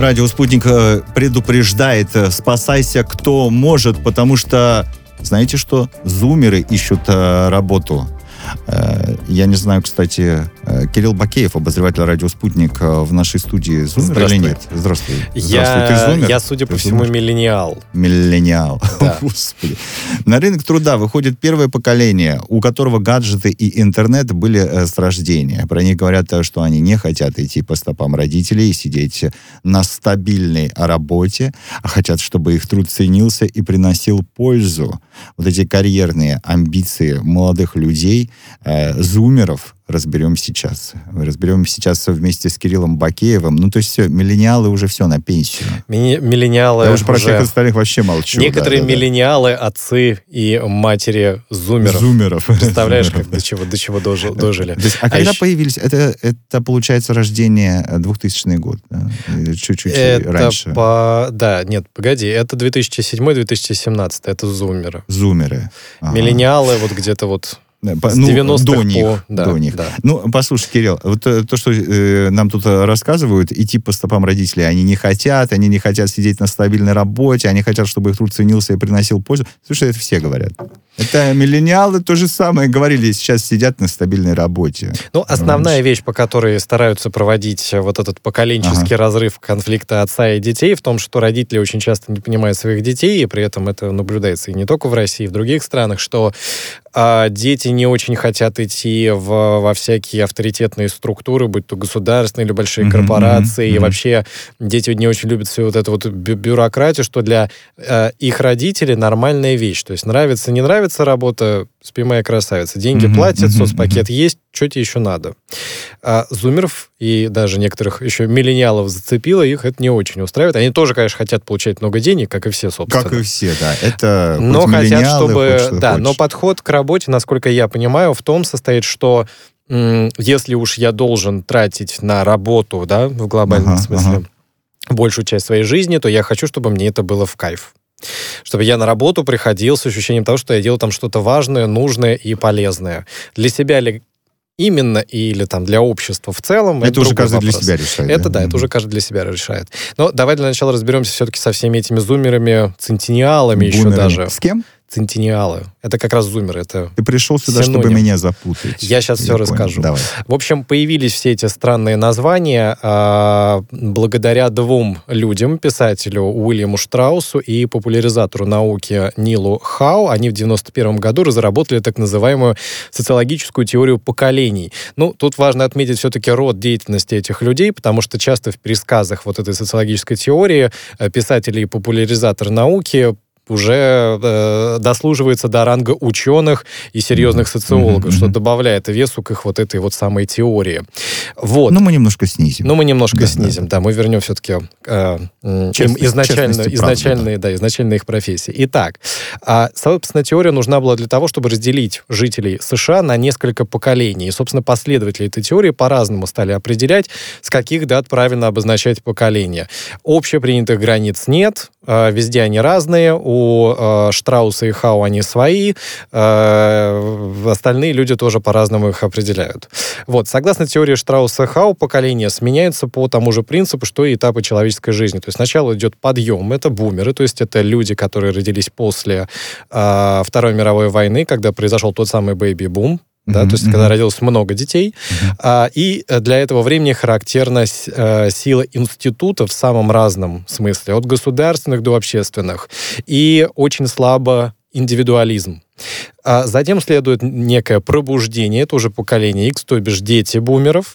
Радио «Спутник» предупреждает: спасайся, кто может, потому что, знаете что, зумеры ищут работу. Я не знаю, кстати, Кирилл Бакеев, обозреватель радио «Спутник», в нашей студии зумер или нет? Здравствуй. Здравствуй. Ты зумер? Я, судя по всему, миллениал. Миллениал. Да. Господи. На рынок труда выходит первое поколение, у которого гаджеты и интернет были с рождения. Про них говорят, что они не хотят идти по стопам родителей и сидеть на стабильной работе, а хотят, чтобы их труд ценился и приносил пользу. Вот эти карьерные амбиции молодых людей, зумеров, разберем сейчас. Разберем сейчас вместе с Кириллом Бакеевым. Ну, то есть все, миллениалы уже все на пенсию. Миллениалы я уже про всех остальных вообще молчу. Некоторые миллениалы, отцы и матери зумеров. Представляешь, как до чего дожили. А когда появились? Это получается рождение 2000 год, да? Чуть-чуть раньше. Да, нет, погоди. Это 2007-2017. Это зумеры. Зумеры. Миллениалы вот где-то вот... С 90-х до них. Да. Ну, послушай, Кирилл, вот то, что нам тут рассказывают, идти по стопам родителей, они не хотят сидеть на стабильной работе, они хотят, чтобы их труд ценился и приносил пользу. Слушай, это все говорят. Это миллениалы то же самое говорили, сейчас сидят на стабильной работе. Ну, основная вещь, по которой стараются проводить вот этот поколенческий разрыв конфликта отца и детей, в том, что родители очень часто не понимают своих детей, и при этом это наблюдается и не только в России, и в других странах, что дети не очень хотят идти во всякие авторитетные структуры, будь то государственные или большие корпорации, и вообще дети не очень любят всю вот эту вот бюрократию, что для их родителей нормальная вещь. То есть нравится, не нравится работа, спи, моя красавица. Деньги платят, соцпакет есть, что тебе еще надо? Зумеров и даже некоторых еще миллениалов зацепило, их это не очень устраивает. Они тоже, конечно, хотят получать много денег, как и все, собственно. Как и все, да. Это но хотят, чтобы... Да, но подход к работе, насколько я понимаю, в том состоит, что если уж я должен тратить на работу, да, в глобальном смысле, большую часть своей жизни, то я хочу, чтобы мне это было в кайф. Чтобы я на работу приходил с ощущением того, что я делаю там что-то важное, нужное и полезное. Для себя ли именно или там для общества в целом. Это уже каждый для себя решает. Это уже каждый для себя решает. Но давай для начала разберемся все-таки со всеми этими зумерами, центениалами еще даже. С кем? Центениалы. Это как раз зумеры. Это ты пришел сюда, синоним. чтобы меня запутать. Я сейчас все расскажу. Давай. В общем, появились все эти странные названия благодаря двум людям, писателю Уильяму Штраусу и популяризатору науки Нилу Хау. Они в 1991 году разработали так называемую социологическую теорию поколений. Ну, тут важно отметить все-таки род деятельности этих людей, потому что часто в пересказах вот этой социологической теории писатели и популяризаторы науки уже дослуживается до ранга ученых и серьезных социологов, что добавляет весу к их вот этой вот самой теории. Вот. Но мы немножко снизим. Да. Мы вернем все-таки изначальные их профессии. Итак, собственно, теория нужна была для того, чтобы разделить жителей США на несколько поколений. И, собственно, последователи этой теории по-разному стали определять, с каких дат правильно обозначать поколение. Общепринятых границ нет, везде они разные, у Штрауса и Хау они свои, остальные люди тоже по-разному их определяют. Вот, согласно теории Штрауса и Хау, поколения сменяются по тому же принципу, что и этапы человеческой жизни. То есть сначала идет подъем, это бумеры, то есть это люди, которые родились после Второй мировой войны, когда произошел тот самый бэйби-бум. Да, то есть, когда родилось много детей. И для этого времени характерна сила институтов в самом разном смысле, от государственных до общественных. И очень слабо индивидуализм. Затем следует некое пробуждение, это уже поколение X, то бишь дети бумеров.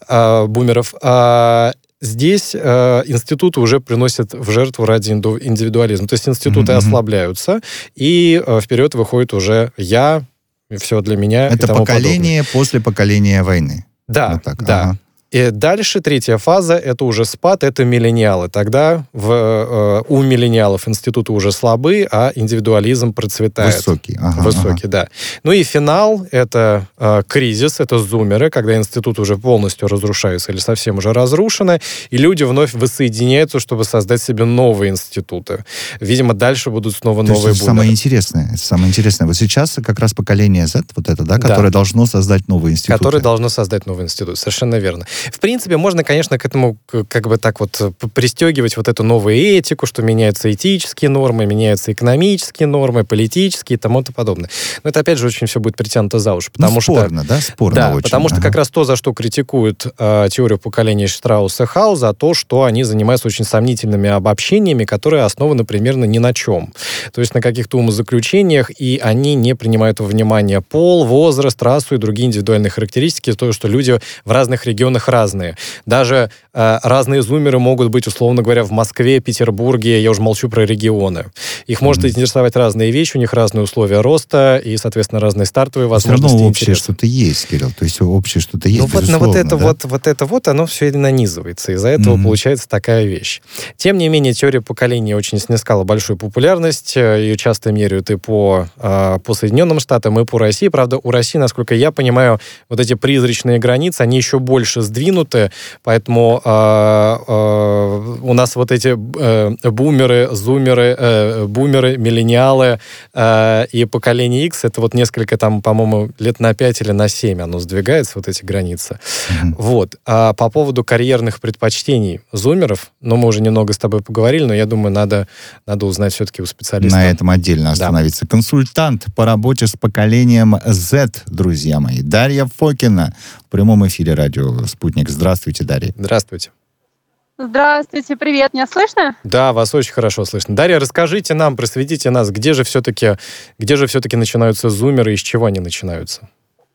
Здесь институты уже приносят в жертву ради индивидуализма. То есть институты ослабляются, и вперед выходит уже я, и все для меня. Это поколение после поколения войны. Да, вот так. Да. Ага. И дальше третья фаза, это уже спад, это миллениалы. Тогда у миллениалов институты уже слабы, а индивидуализм процветает. Высокий. Да. Ну и финал, это кризис, это зумеры, когда институты уже полностью разрушаются или совсем уже разрушены, и люди вновь воссоединяются, чтобы создать себе новые институты. Видимо, дальше будут снова новые бумеры. Это самое интересное. Вот сейчас как раз поколение Z, вот это, да, которое должно создать новый институт. Которое должно создать новый институт, совершенно верно. В принципе, можно, конечно, к этому как бы так вот пристегивать вот эту новую этику, что меняются этические нормы, меняются экономические нормы, политические и тому-то подобное. Но это, опять же, очень все будет притянуто за уши. Потому спорно, что, да? Спорно да, очень. потому что как раз то, за что критикуют теорию поколения Штрауса и Хауза, то, что они занимаются очень сомнительными обобщениями, которые основаны примерно ни на чем. То есть на каких-то умозаключениях, и они не принимают во внимание пол, возраст, расу и другие индивидуальные характеристики, то, что люди в разных регионах разные. Даже разные зумеры могут быть, условно говоря, в Москве, Петербурге, я уже молчу про регионы. Их может интересовать разные вещи, у них разные условия роста и, соответственно, разные стартовые возможности. Все равно общее что-то есть, Кирилл. То есть общее что-то есть, безусловно. Вот это вот, оно все и нанизывается. Из-за этого получается такая вещь. Тем не менее, теория поколений очень снискала большую популярность. Ее часто меряют и по Соединенным Штатам, и по России. Правда, у России, насколько я понимаю, вот эти призрачные границы, они еще больше сдвинуты, поэтому у нас вот эти бумеры, зумеры, бумеры, миллениалы и поколение X, это вот несколько там, по-моему, лет на 5 или на 7 оно сдвигается, вот эти границы. Вот. А по поводу карьерных предпочтений зумеров, мы уже немного с тобой поговорили, но я думаю, надо узнать все-таки у специалиста. На этом отдельно остановиться. Да. Консультант по работе с поколением Z, друзья мои. Дарья Фокина в прямом эфире радио «Спутник». Здравствуйте, Дарья. Здравствуйте. Здравствуйте, привет. Меня слышно? Да, вас очень хорошо слышно. Дарья, расскажите нам, просветите нас, где же все-таки начинаются зумеры и с чего они начинаются?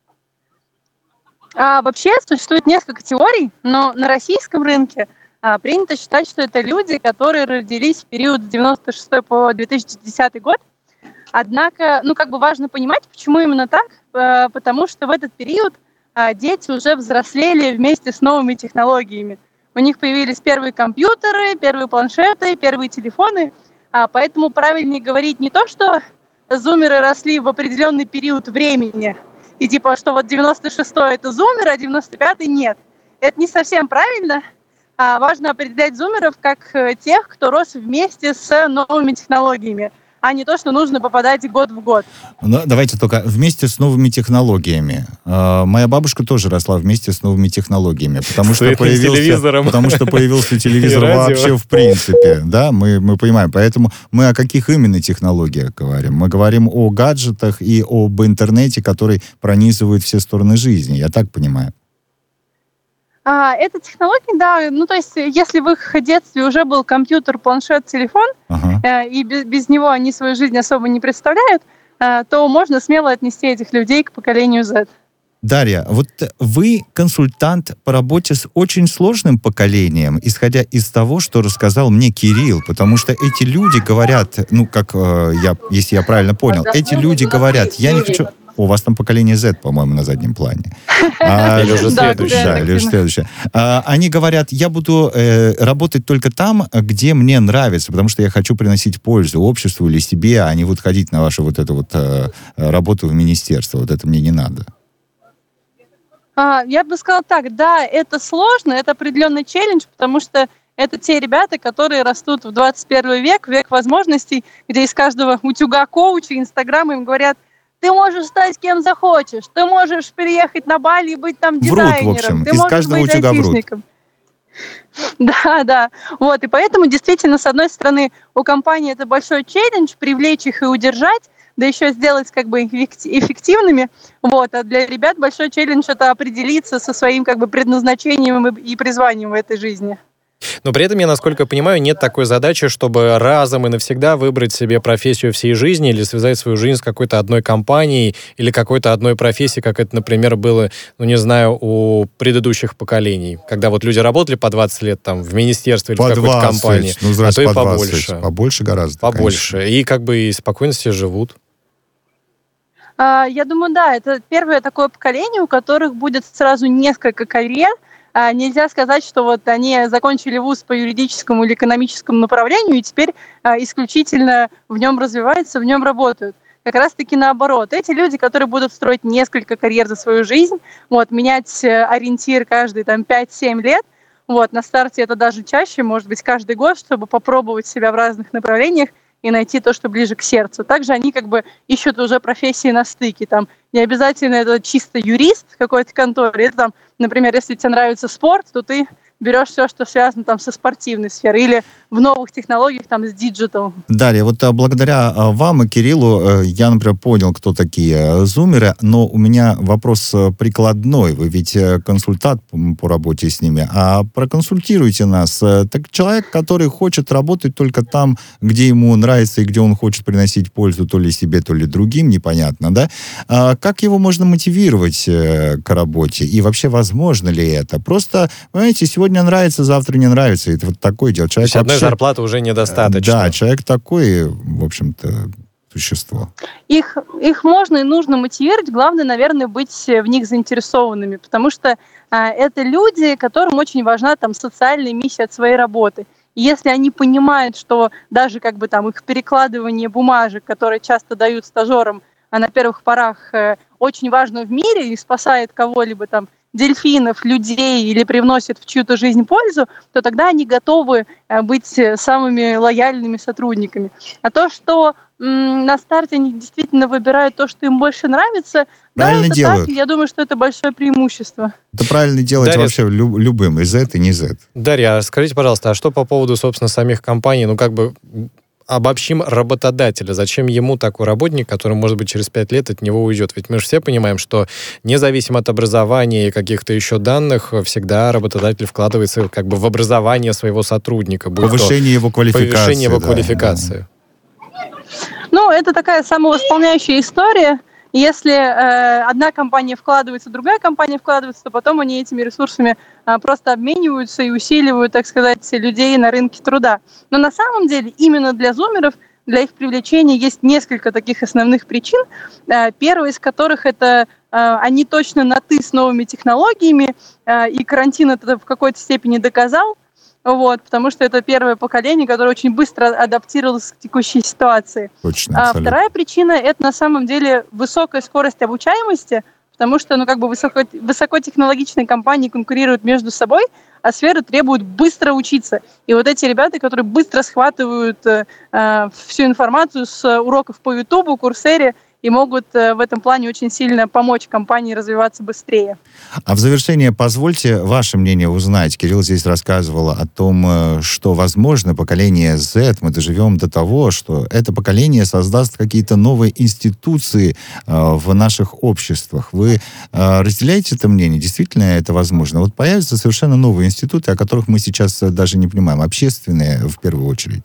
Вообще существует несколько теорий, но на российском рынке принято считать, что это люди, которые родились в период с 96 по 2010 год. Однако, важно понимать, почему именно так, потому что в этот период дети уже взрослели вместе с новыми технологиями. У них появились первые компьютеры, первые планшеты, первые телефоны, поэтому правильнее говорить не то, что зумеры росли в определенный период времени, и типа, что вот 96-й это зумер, а 95-й нет. Это не совсем правильно. Важно определять зумеров как тех, кто рос вместе с новыми технологиями, а не то, что нужно попадать год в год. Ну, давайте только вместе с новыми технологиями. Моя бабушка тоже росла вместе с новыми технологиями, потому что появился телевизор вообще в принципе. Да, мы понимаем. Поэтому мы о каких именно технологиях говорим? Мы говорим о гаджетах и об интернете, который пронизывает все стороны жизни. Я так понимаю. Это технологии, да. То есть, если в их детстве уже был компьютер, планшет, телефон, и без него они свою жизнь особо не представляют, то можно смело отнести этих людей к поколению Z. Дарья, вот вы консультант по работе с очень сложным поколением, исходя из того, что рассказал мне Кирилл, потому что эти люди говорят, если я правильно понял, эти люди говорят, я не хочу... У вас там поколение Z, по-моему, на заднем плане. Или уже следующее. Они говорят, я буду работать только там, где мне нравится, потому что я хочу приносить пользу обществу или себе, а не вот ходить на вашу вот эту вот работу в министерство. Вот это мне не надо. Я бы сказала так, да, это сложно, это определенный челлендж, потому что это те ребята, которые растут в 21 век, век возможностей, где из каждого утюга коуча, инстаграма им говорят: ты можешь стать кем захочешь, ты можешь переехать на Бали и быть там дизайнером. Врут, в общем, ты из можешь каждого быть утюга айтишником. Да. Вот, и поэтому действительно, с одной стороны, у компании это большой челлендж привлечь их и удержать, да еще сделать как бы эффективными. Вот, а для ребят большой челлендж это определиться со своим как бы предназначением и призванием в этой жизни. Но при этом, я, насколько понимаю, нет такой задачи, чтобы разом и навсегда выбрать себе профессию всей жизни или связать свою жизнь с какой-то одной компанией или какой-то одной профессией, как это, например, было, у предыдущих поколений, когда вот люди работали по 20 лет там в министерстве или в какой-то компании, а то и побольше. Побольше гораздо. Побольше. Конечно. И как бы и спокойно себе живут. Я думаю, да, это первое такое поколение, у которых будет сразу несколько карьер. Нельзя сказать, что вот они закончили вуз по юридическому или экономическому направлению и теперь исключительно в нем развиваются, в нем работают. Как раз-таки наоборот. Эти люди, которые будут строить несколько карьер за свою жизнь, менять ориентир каждые 5-7 лет, на старте это даже чаще, может быть, каждый год, чтобы попробовать себя в разных направлениях и найти то, что ближе к сердцу. Также они как бы ищут уже профессии на стыке. Там не обязательно это чисто юрист в какой-то конторе. Это там, например, если тебе нравится спорт, то ты берешь все, что связано там со спортивной сферой или в новых технологиях там с диджитал. Дарья, вот благодаря вам и Кириллу я, например, понял, кто такие зумеры, но у меня вопрос прикладной. Вы ведь консультант по работе с ними, а проконсультируйте нас. Так человек, который хочет работать только там, где ему нравится и где он хочет приносить пользу то ли себе, то ли другим, непонятно, да? Как его можно мотивировать к работе? И вообще, возможно ли это? Просто, понимаете, сегодня нравится, завтра не нравится. Это вот такое дело. Человек то есть одной зарплаты уже недостаточно. Да, человек такой, в общем-то, существо. Их можно и нужно мотивировать. Главное, наверное, быть в них заинтересованными, потому что это люди, которым очень важна там социальная миссия от своей работы. И если они понимают, что даже как бы там их перекладывание бумажек, которые часто дают стажерам, на первых порах очень важно в мире и спасает кого-либо там, дельфинов, людей или привносит в чью-то жизнь пользу, то тогда они готовы быть самыми лояльными сотрудниками. А то, что на старте они действительно выбирают то, что им больше нравится, правильно да, это делают. так, я думаю, что это большое преимущество. Это правильно делать, Дарья, вообще любым, и Z, и не Z. Дарья, а скажите, пожалуйста, а что по поводу, собственно, самих компаний, обобщим работодателя. Зачем ему такой работник, который, может быть, через 5 лет от него уйдет? Ведь мы же все понимаем, что независимо от образования и каких-то еще данных, всегда работодатель вкладывается как бы в образование своего сотрудника. Повышение его квалификации. Ну, это такая самовосполняющая история. Если одна компания вкладывается, другая компания вкладывается, то потом они этими ресурсами просто обмениваются и усиливают, так сказать, людей на рынке труда. Но на самом деле именно для зумеров, для их привлечения есть несколько таких основных причин. Первая из которых это они точно на «ты» с новыми технологиями, и карантин это в какой-то степени доказал. Вот, потому что это первое поколение, которое очень быстро адаптировалось к текущей ситуации. Точно, вторая причина – это на самом деле высокая скорость обучаемости, потому что высокотехнологичные компании конкурируют между собой, а сферы требуют быстро учиться. И вот эти ребята, которые быстро схватывают всю информацию с уроков по Ютубу, Курсере, и могут в этом плане очень сильно помочь компании развиваться быстрее. А в завершение позвольте ваше мнение узнать. Кирилл здесь рассказывал о том, что, возможно, поколение Z, мы доживем до того, что это поколение создаст какие-то новые институции в наших обществах. Вы разделяете это мнение? Действительно это возможно? Вот появятся совершенно новые институты, о которых мы сейчас даже не понимаем, общественные в первую очередь.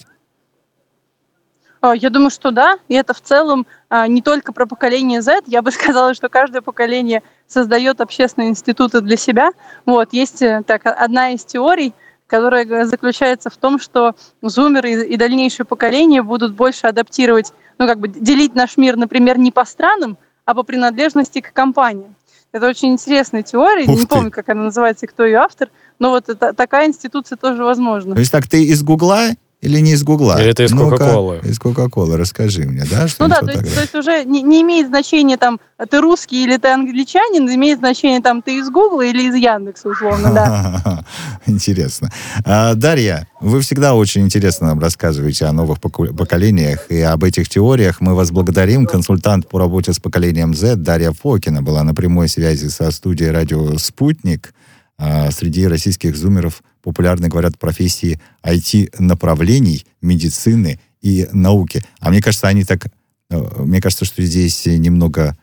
Я думаю, что да, и это в целом не только про поколение Z. Я бы сказала, что каждое поколение создает общественные институты для себя. Вот, есть одна из теорий, которая заключается в том, что зумеры и дальнейшие поколения будут больше адаптировать, делить наш мир, например, не по странам, а по принадлежности к компаниям. Это очень интересная теория, не помню, как она называется и кто ее автор, но вот такая институция тоже возможна. То есть так ты из Гугла или не из Гугла? Или это из Кока-Колы? Из Кока-Колы, расскажи мне, да? То есть уже не имеет значения, там, ты русский или ты англичанин, имеет значение, там, ты из Гугла или из Яндекса, условно, да. Интересно. Дарья, вы всегда очень интересно нам рассказываете о новых поколениях и об этих теориях. Мы вас благодарим. Консультант по работе с поколением Z Дарья Фокина была на прямой связи со студией радио «Спутник». Среди российских зумеров популярны, говорят, профессии IT-направлений, медицины и науки. А мне кажется, мне кажется, что здесь немного,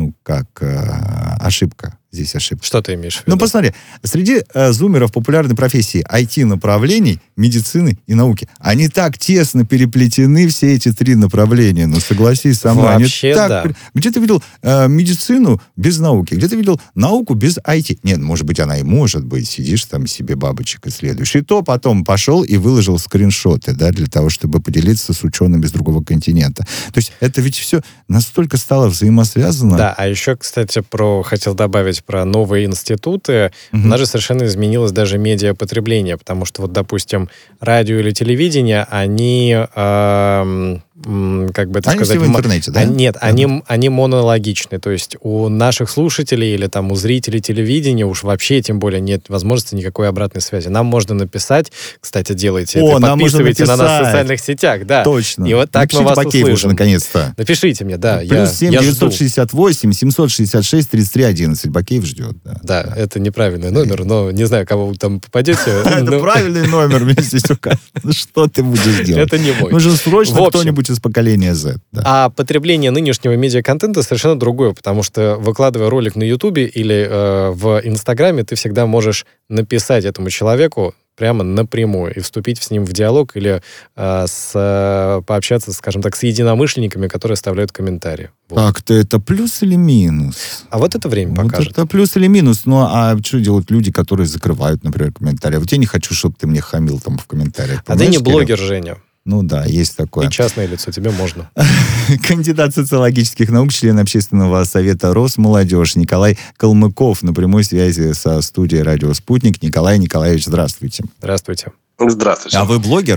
ошибка. Здесь ошибка. Что ты имеешь в виду? Посмотри, среди зумеров популярны профессии IT-направлений, медицины и науки. Они так тесно переплетены, все эти 3 направления. Согласись со мной. Вообще, да. Где ты видел медицину без науки? Где ты видел науку без IT? Нет, может быть, она и может быть. Сидишь там себе бабочек исследуешь. И то потом пошел и выложил скриншоты, да, для того, чтобы поделиться с учеными с другого континента. То есть это ведь все настолько стало взаимосвязано. Да, а еще, кстати, хотел добавить про новые институты, у нас же совершенно изменилось даже медиапотребление, потому что, допустим, радио или телевидение, они как бы это они сказать... все в интернете, да? Нет, они монологичны. То есть у наших слушателей или там у зрителей телевидения уж вообще тем более нет возможности никакой обратной связи. Нам можно написать, кстати, делайте это, подписывайте на нас в социальных сетях. Да. Точно. И вот так напишите мы вас Бакееву услышим. наконец-то. Напишите мне, да. Плюс 7 я 968 766 33 11. Бакеев ждет. Да, это неправильный номер, но не знаю, кого вы там попадете. Это правильный номер, мне здесь указано. Что ты будешь делать? Это не мой. Нужен срочно кто-нибудь из поколения Z. А потребление нынешнего медиаконтента совершенно другое, потому что, выкладывая ролик на Ютубе или в Инстаграме, ты всегда можешь написать этому человеку прямо напрямую и вступить с ним в диалог или пообщаться, скажем так, с единомышленниками, которые оставляют комментарии. Вот. Так-то это плюс или минус? А вот это время покажет. Это плюс или минус. Ну, а что делают люди, которые закрывают, например, комментарии? Вот я не хочу, чтобы ты мне хамил там в комментариях. А ты не блогер, Женя. Ну да, есть такое. И частное лицо, тебе можно. Кандидат социологических наук, член Общественного совета Росмолодежь Николай Калмыков на прямой связи со студией «Радио Спутник». Николай Николаевич, здравствуйте. Здравствуйте. Здравствуйте. А вы блогер?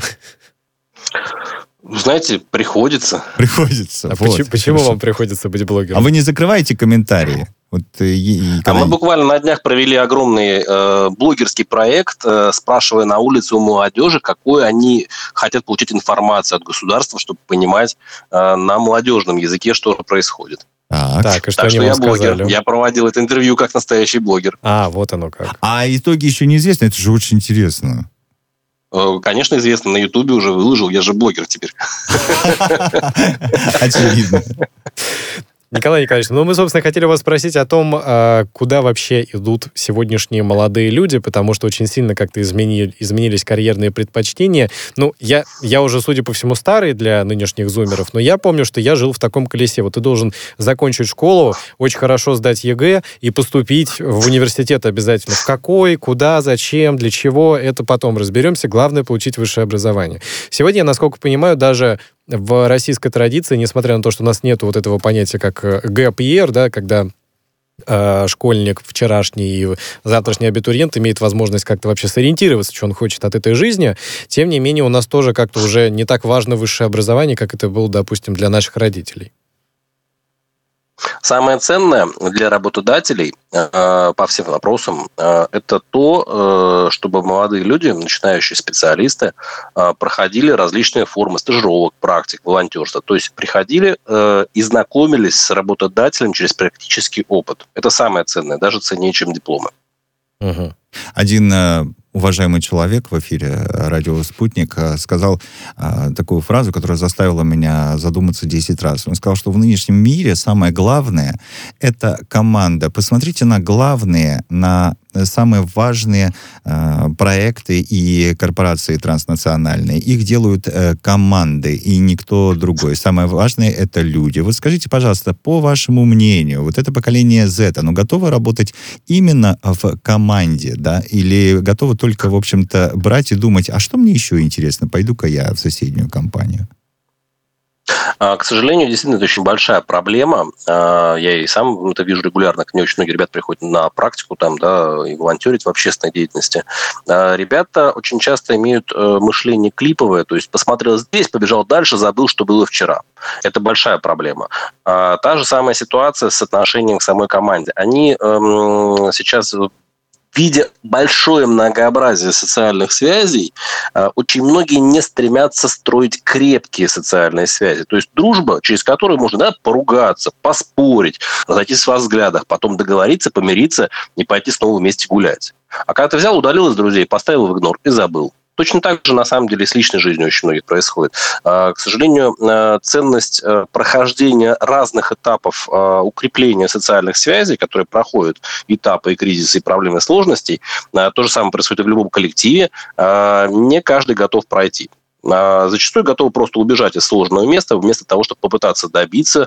Знаете, приходится. Приходится. А почему вам приходится быть блогером? А вы не закрываете комментарии? Вот, мы буквально на днях провели огромный блогерский проект, спрашивая на улице у молодежи, какую они хотят получить информацию от государства, чтобы понимать на молодежном языке, что происходит. Так, и что они я вам блогер. сказали? Я проводил это интервью как настоящий блогер. Вот оно как. А итоги еще неизвестны, это же очень интересно. Конечно, известно, на Ютубе уже выложил, я же блогер теперь. Очевидно. Николай Николаевич, мы, собственно, хотели вас спросить о том, куда вообще идут сегодняшние молодые люди, потому что очень сильно как-то изменились карьерные предпочтения. Я уже, судя по всему, старый для нынешних зумеров, но я помню, что я жил в таком колесе. Вот ты должен закончить школу, очень хорошо сдать ЕГЭ и поступить в университет обязательно. В какой, куда, зачем, для чего, это потом разберемся. Главное — получить высшее образование. Сегодня, насколько понимаю, даже в российской традиции, несмотря на то, что у нас нет вот этого понятия, как gap year, да, когда школьник вчерашний и завтрашний абитуриент имеет возможность как-то вообще сориентироваться, что он хочет от этой жизни, тем не менее у нас тоже как-то уже не так важно высшее образование, как это было, допустим, для наших родителей. Самое ценное для работодателей по всем вопросам это то, чтобы молодые люди, начинающие специалисты, проходили различные формы стажировок, практик, волонтерства. То есть приходили и знакомились с работодателем через практический опыт. Это самое ценное, даже ценнее, чем дипломы. Угу. Один уважаемый человек в эфире «Радио Спутник» сказал такую фразу, которая заставила меня задуматься 10 раз. Он сказал, что в нынешнем мире самое главное — это команда. Посмотрите на главные, на самые важные проекты и корпорации транснациональные. Их делают команды и никто другой. Самое важное — это люди. Вот скажите, пожалуйста, по вашему мнению, вот это поколение Z, оно готово работать именно в команде, да? Или готово только, в общем-то, брать и думать, а что мне еще интересно, пойду-ка я в соседнюю компанию? К сожалению, действительно, это очень большая проблема. Я и сам это вижу регулярно. Ко мне очень многие ребята приходят на практику там, да, и волонтерить в общественной деятельности. Ребята очень часто имеют мышление клиповое, то есть посмотрел здесь, побежал дальше, забыл, что было вчера. Это большая проблема. Та же самая ситуация с отношением к самой команде. Они сейчас, видя большое многообразие социальных связей, очень многие не стремятся строить крепкие социальные связи. То есть дружба, через которую можно поругаться, поспорить, разойтись во взглядах, потом договориться, помириться и пойти снова вместе гулять. А когда ты взял, удалил из друзей, поставил в игнор и забыл. Точно так же, на самом деле, с личной жизнью очень многих происходит. К сожалению, ценность прохождения разных этапов укрепления социальных связей, которые проходят этапы и кризисы, и проблемы, и сложностей, то же самое происходит и в любом коллективе, не каждый готов пройти. Зачастую готовы просто убежать из сложного места, вместо того, чтобы попытаться добиться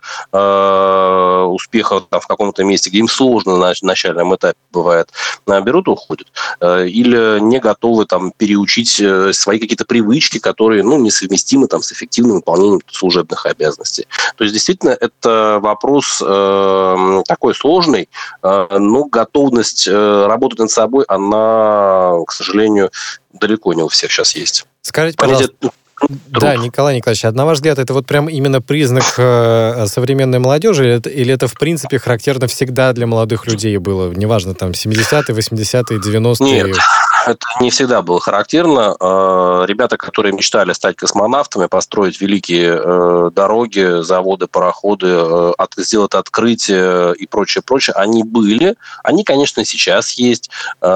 успеха там, в каком-то месте, где им сложно на начальном этапе бывает, берут и уходят. Или не готовы там, переучить свои какие-то привычки, которые несовместимы там, с эффективным выполнением служебных обязанностей. То есть, действительно, это вопрос такой сложный, но готовность работать над собой, она, к сожалению, далеко не у всех сейчас есть. Скажите, пожалуйста, Да, Николай Николаевич, на ваш взгляд, это вот прям именно признак современной молодежи, или это в принципе характерно всегда для молодых людей было? Неважно, там, 70-е, 80-е, 90-е? Нет, это не всегда было характерно. Ребята, которые мечтали стать космонавтами, построить великие дороги, заводы, пароходы, сделать открытия и прочее, они были. Они, конечно, сейчас есть.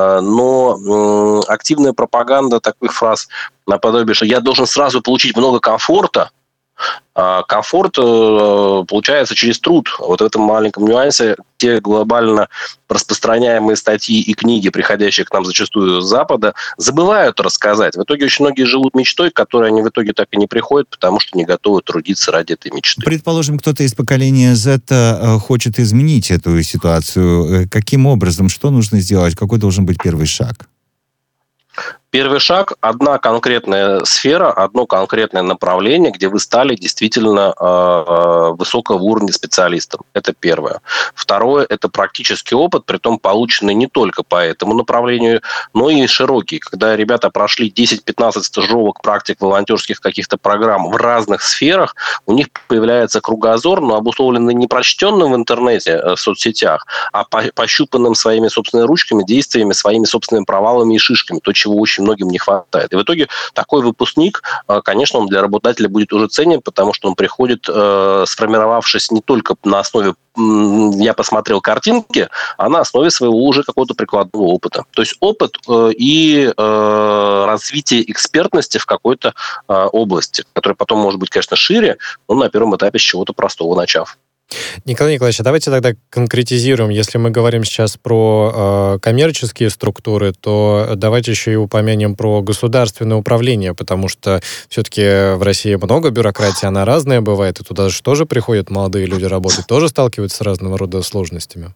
Но активная пропаганда таких фраз наподобие, что я должен сразу получить много комфорта, а комфорт получается через труд. Вот в этом маленьком нюансе те глобально распространяемые статьи и книги, приходящие к нам зачастую с Запада, забывают рассказать. В итоге очень многие живут мечтой, к которой они в итоге так и не приходят, потому что не готовы трудиться ради этой мечты. Предположим, кто-то из поколения Z хочет изменить эту ситуацию. Каким образом? Что нужно сделать? Какой должен быть первый шаг? Первый шаг – одна конкретная сфера, одно конкретное направление, где вы стали действительно высокого уровня специалистом. Это первое. Второе – это практический опыт, притом полученный не только по этому направлению, но и широкий. Когда ребята прошли 10-15 стажировок, практик, волонтерских каких-то программ в разных сферах, у них появляется кругозор, но обусловленный не прочтенным в интернете, в соцсетях, а пощупанным своими собственными ручками, действиями, своими собственными провалами и шишками, то, чего очень многим не хватает. И в итоге такой выпускник, конечно, он для работодателя будет уже ценен, потому что он приходит, сформировавшись не только на основе «я посмотрел картинки», а на основе своего уже какого-то прикладного опыта. То есть опыт и развитие экспертности в какой-то области, которая потом может быть, конечно, шире, но на первом этапе с чего-то простого начав. Николай Николаевич, давайте тогда конкретизируем. Если мы говорим сейчас про коммерческие структуры, то давайте еще и упомянем про государственное управление, потому что все-таки в России много бюрократии, она разная бывает, и туда же тоже приходят молодые люди работать, тоже сталкиваются с разного рода сложностями.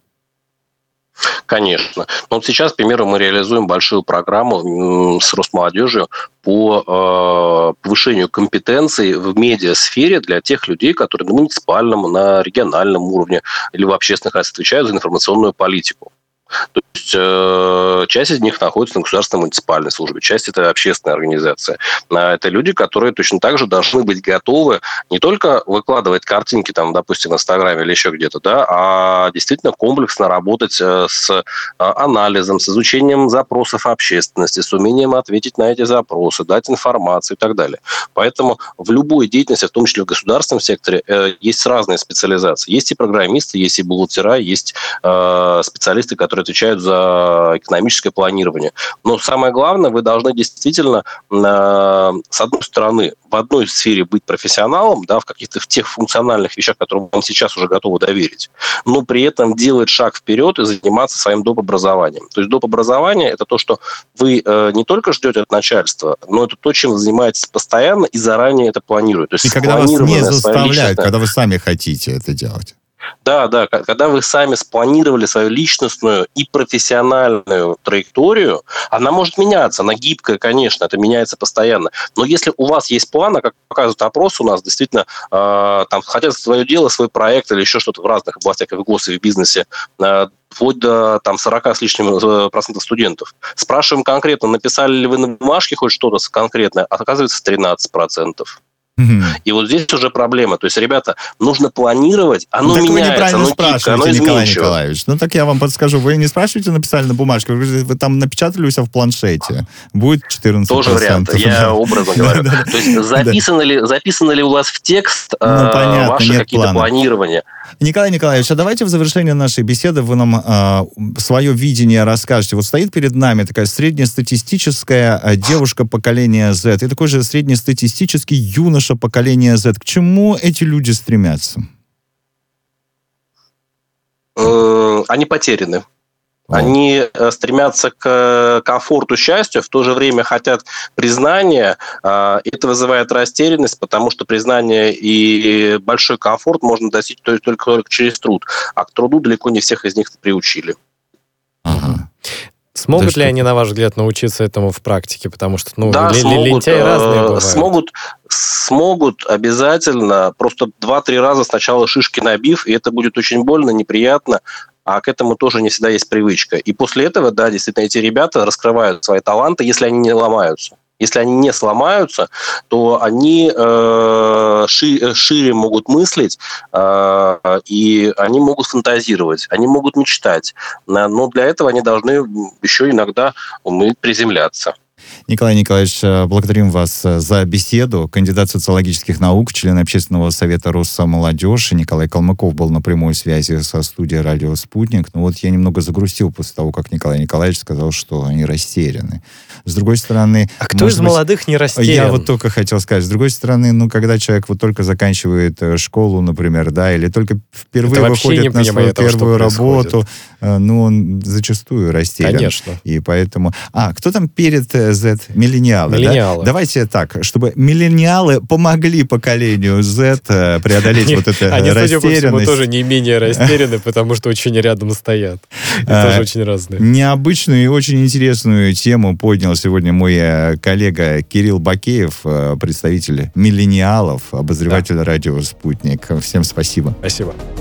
Конечно. Но вот сейчас, к примеру, мы реализуем большую программу с Росмолодежью по повышению компетенций в медиасфере для тех людей, которые на муниципальном, на региональном уровне или в общественных организациях отвечают за информационную политику. То есть часть из них находится на государственной муниципальной службе, часть – это общественная организация. Это люди, которые точно так же должны быть готовы не только выкладывать картинки, там, допустим, в Инстаграме или еще где-то, да, а действительно комплексно работать с анализом, с изучением запросов общественности, с умением ответить на эти запросы, дать информацию и так далее. Поэтому в любой деятельности, в том числе в государственном секторе, есть разные специализации. Есть и программисты, есть и бухгалтера, есть специалисты, которые отвечают за экономическое планирование. Но самое главное, вы должны действительно, с одной стороны, в одной сфере быть профессионалом, да, в каких-то в тех функциональных вещах, которые вам сейчас уже готовы доверить, но при этом делать шаг вперед и заниматься своим доп. Образованием. То есть доп. Образование – это то, что вы не только ждете от начальства, но это то, чем вы занимаетесь постоянно и заранее это планируете. То есть и когда вас не заставляют, когда вы сами хотите это делать. Да, когда вы сами спланировали свою личностную и профессиональную траекторию, она может меняться, она гибкая, конечно, это меняется постоянно. Но если у вас есть план, а как показывает опрос у нас, действительно, там хотят свое дело, свой проект или еще что-то в разных областях, и в гос, и в бизнесе, вплоть до там, 40 с лишним процентов студентов. Спрашиваем конкретно, написали ли вы на бумажке хоть что-то конкретное, а оказывается 13%. И вот здесь уже проблема. То есть, ребята, нужно планировать, оно так меняется, оно гибко, оно изменчиво. Николай Николаевич. Ну так я вам подскажу. Вы не спрашиваете, написали на бумажке, вы там напечатали у себя в планшете. Будет 14%. Тоже вариант, я образно говорю. То есть записано ли у вас в текст ваши какие-то планирования? Николай Николаевич, а давайте в завершение нашей беседы вы нам свое видение расскажете. Вот стоит перед нами такая среднестатистическая девушка поколения Z и такой же среднестатистический юноша поколения Z. К чему эти люди стремятся? Они потеряны. Они стремятся к комфорту, счастью, в то же время хотят признания. Это вызывает растерянность, потому что признание и большой комфорт можно достичь только через труд. А к труду далеко не всех из них приучили. Ага. Смогут ли они, на ваш взгляд, научиться этому в практике? Потому что лентяи разные бывают. Смогут обязательно. Просто 2-3 раза сначала шишки набив, и это будет очень больно, неприятно. А к этому тоже не всегда есть привычка. И после этого, да, действительно, эти ребята раскрывают свои таланты, если они не ломаются. Если они не сломаются, то они шире могут мыслить, и они могут фантазировать, они могут мечтать. Но для этого они должны еще иногда уметь приземляться. Николай Николаевич, благодарим вас за беседу. Кандидат социологических наук, член Общественного совета Россомолодежь. Николай Калмыков был на прямой связи со студией «Радио Спутник». Но вот я немного загрустил после того, как Николай Николаевич сказал, что они растеряны. С другой стороны... А кто из молодых не растерян? Я вот только хотел сказать. С другой стороны, когда человек вот только заканчивает школу, например, да, или только впервые выходит на свою первую работу, он зачастую растерян. Конечно. И поэтому... кто там перед Z? Миллениалы. Миллениалы. Да? Давайте так, чтобы миллениалы помогли поколению Z преодолеть вот эту растерянность. Они, судя по всему, тоже не менее растеряны, потому что очень рядом стоят. И тоже очень разные. Необычную и очень интересную тему поднял сегодня мой коллега Кирилл Бакеев, представитель миллениалов, обозреватель радио «Спутник». Всем спасибо. Спасибо.